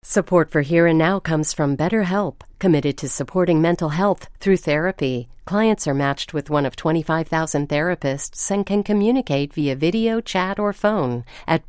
Support for Here and Now comes from BetterHelp, committed to supporting mental health through therapy. Clients are matched with one of 25,000 therapists and can communicate via video, chat, or phone at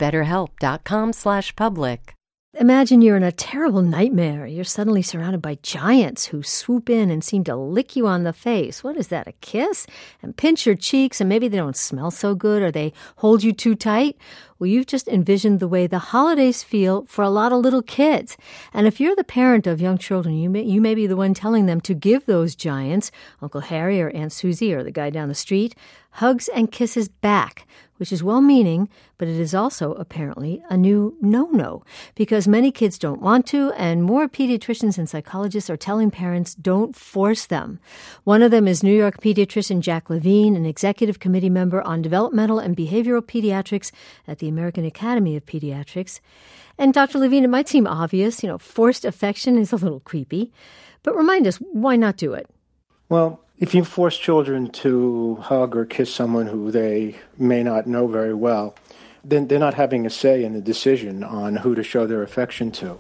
betterhelp.com/public. Imagine you're in a terrible nightmare. You're suddenly surrounded by giants who swoop in and seem to lick you on the face. What is that, a kiss? And pinch your cheeks, and maybe they don't smell so good or they hold you too tight. Well, you've just envisioned the way the holidays feel for a lot of little kids. And if you're the parent of young children, you may be the one telling them to give those giants, Uncle Harry or Aunt Susie or the guy down the street, hugs and kisses back, which is well-meaning, but it is also apparently a new no-no because many kids don't want to, and more pediatricians and psychologists are telling parents don't force them. One of them is New York pediatrician Jack Levine, an executive committee member on developmental and behavioral pediatrics at the American Academy of Pediatrics. And Dr. Levine, it might seem obvious, forced affection is a little creepy, but remind us, why not do it? Well, if you force children to hug or kiss someone who they may not know very well, then they're not having a say in the decision on who to show their affection to.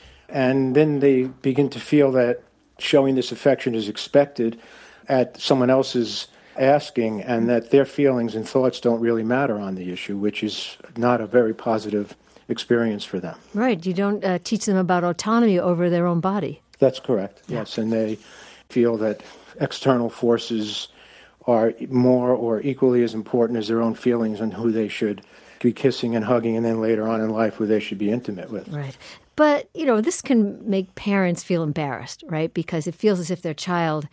And then they begin to feel that showing this affection is expected at someone else's asking, and that their feelings and thoughts don't really matter on the issue, which is not a very positive experience for them. Right. You don't teach them about autonomy over their own body. That's correct, yes. And they feel that external forces are more or equally as important as their own feelings on who they should be kissing and hugging, and then later on in life who they should be intimate with. Right. But, this can make parents feel embarrassed, right? Because it feels as if their child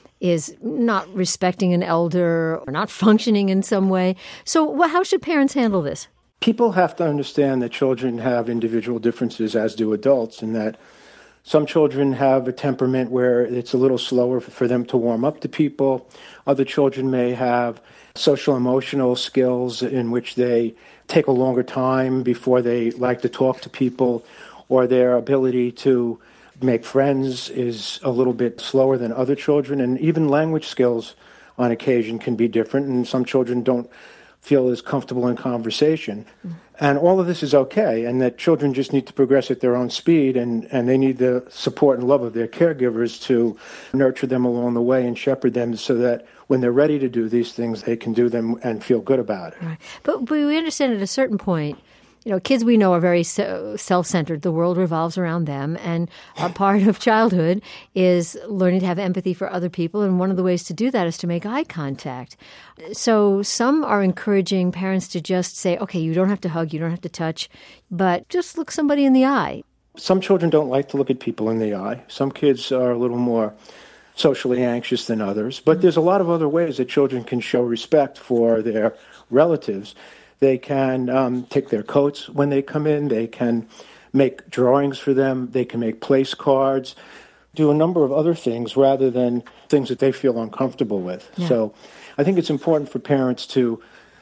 is not respecting an elder or not functioning in some way. So how should parents handle this? People have to understand that children have individual differences, as do adults, and that some children have a temperament where it's a little slower for them to warm up to people. Other children may have social-emotional skills in which they take a longer time before they like to talk to people, or their ability to make friends is a little bit slower than other children. And even language skills on occasion can be different, and some children don't feel as comfortable in conversation. And all of this is okay, and that children just need to progress at their own speed, and they need the support and love of their caregivers to nurture them along the way and shepherd them so that when they're ready to do these things, they can do them and feel good about it. Right. But we understand at a certain point, kids we know are very self-centered. The world revolves around them. And a part of childhood is learning to have empathy for other people. And one of the ways to do that is to make eye contact. So some are encouraging parents to just say, okay, you don't have to hug, you don't have to touch, but just look somebody in the eye. Some children don't like to look at people in the eye. Some kids are a little more socially anxious than others. But there's a lot of other ways that children can show respect for their relatives. They can take their coats when they come in. They can make drawings for them. They can make place cards, do a number of other things rather than things that they feel uncomfortable with. Yeah. So I think it's important for parents to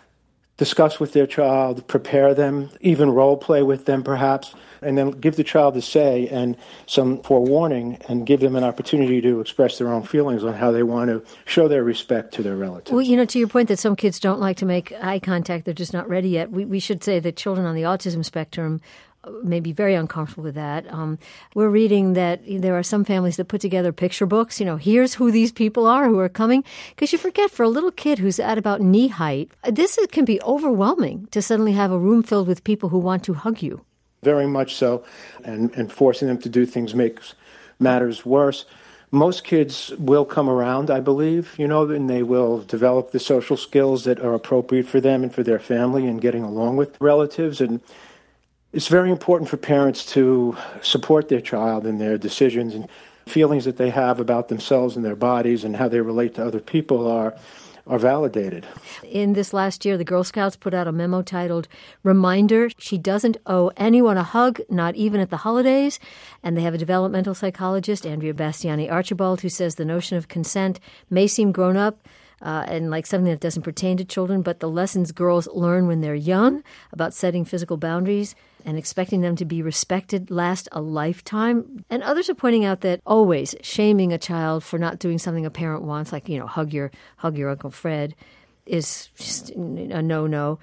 discuss with their child, prepare them, even role play with them perhaps, and then give the child a say and some forewarning and give them an opportunity to express their own feelings on how they want to show their respect to their relatives. Well, to your point that some kids don't like to make eye contact, they're just not ready yet. We should say that children on the autism spectrum may be very uncomfortable with that. We're reading that there are some families that put together picture books. Here's who these people are who are coming. Because you forget, for a little kid who's at about knee height, this can be overwhelming to suddenly have a room filled with people who want to hug you. Very much so. And forcing them to do things makes matters worse. Most kids will come around, I believe, and they will develop the social skills that are appropriate for them and for their family and getting along with relatives. And it's very important for parents to support their child in their decisions, and feelings that they have about themselves and their bodies and how they relate to other people are validated. In this last year, the Girl Scouts put out a memo titled, Reminder, She Doesn't Owe Anyone a Hug, Not Even at the Holidays. And they have a developmental psychologist, Andrea Bastiani Archibald, who says the notion of consent may seem grown up and like something that doesn't pertain to children, but the lessons girls learn when they're young about setting physical boundaries and expecting them to be respected last a lifetime. And others are pointing out that always shaming a child for not doing something a parent wants, like, hug your Uncle Fred, is just a no-no.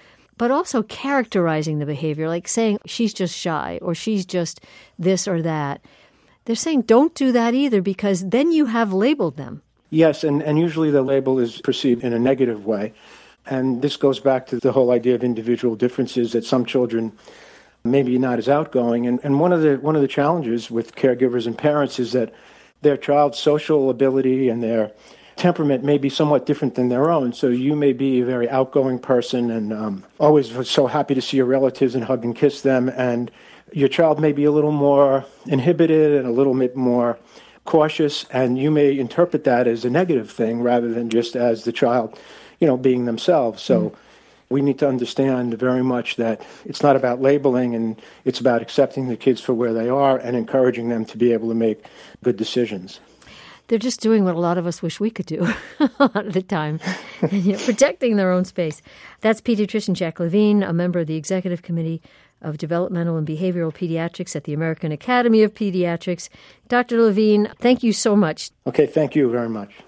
but also characterizing the behavior, like saying she's just shy or she's just this or that. They're saying don't do that either because then you have labeled them. Yes, and usually the label is perceived in a negative way. And this goes back to the whole idea of individual differences, that some children maybe not as outgoing. And one of the challenges with caregivers and parents is that their child's social ability and their temperament may be somewhat different than their own. So you may be a very outgoing person and always so happy to see your relatives and hug and kiss them. And your child may be a little more inhibited and a little bit more cautious, and you may interpret that as a negative thing rather than just as the child, being themselves. So we need to understand very much that it's not about labeling, and it's about accepting the kids for where they are and encouraging them to be able to make good decisions. They're just doing what a lot of us wish we could do a lot of the time, protecting their own space. That's pediatrician Jack Levine, a member of the Executive Committee of Developmental and Behavioral Pediatrics at the American Academy of Pediatrics. Dr. Levine, thank you so much. Okay, thank you very much.